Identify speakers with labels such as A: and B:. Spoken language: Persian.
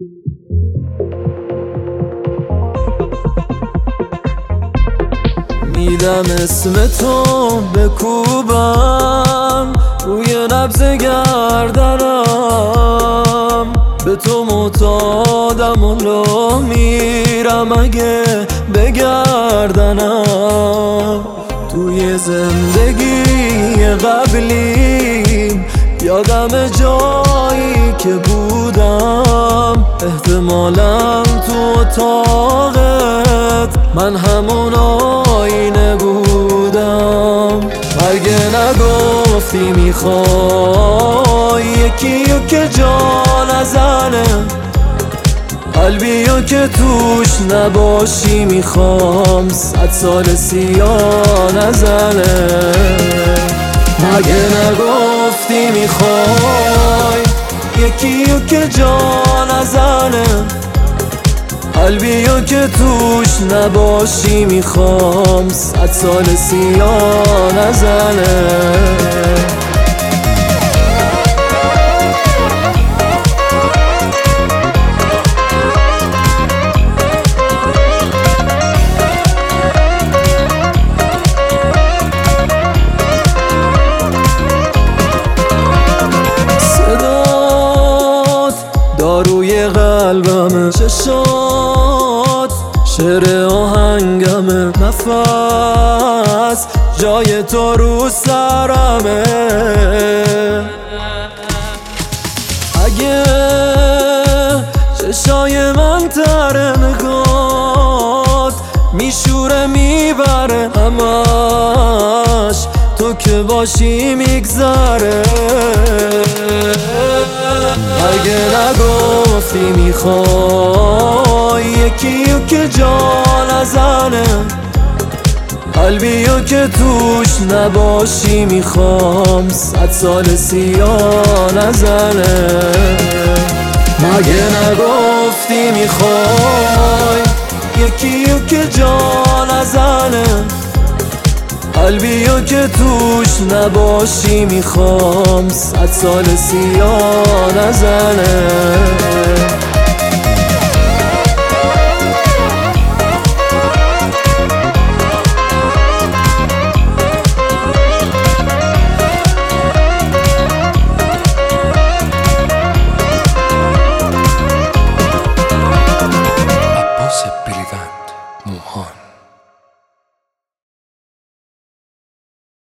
A: میدم اسم تو بکوبم روی نبض گردنم، به تو معتادم و لا میرم اگه بگردنم. توی زندگی قبلی یادم جایی که بودم، احتمالاً تو اتاقت من همون آینه بودم. مگه نگفتی میخوای یکیو که جا نزنه، قلبیو که توش نباشی میخوام 100 سال سیاه نزنه. مگه نگفتی میخوای یکیو که جا نزنه، قلبیو که توش نباشی میخوام 100 سال سیاه نزنه. داروی قلبمه، چشات شعر آهنگمه، نفس جای تو رو سرمه. اگه چشای من تره نگات میشوره میبره، همش تو که باشی میگذره. اگه نگفتی میخوای یکیو که جا نزنه، قلبیو که توش نباشی میخوام 100 سال سیاه نزنه. مگه نگفتی میخوای یکیو که جا نزنه، قلبیو که توش نباشی میخوام 100 سال سیاه نزنه.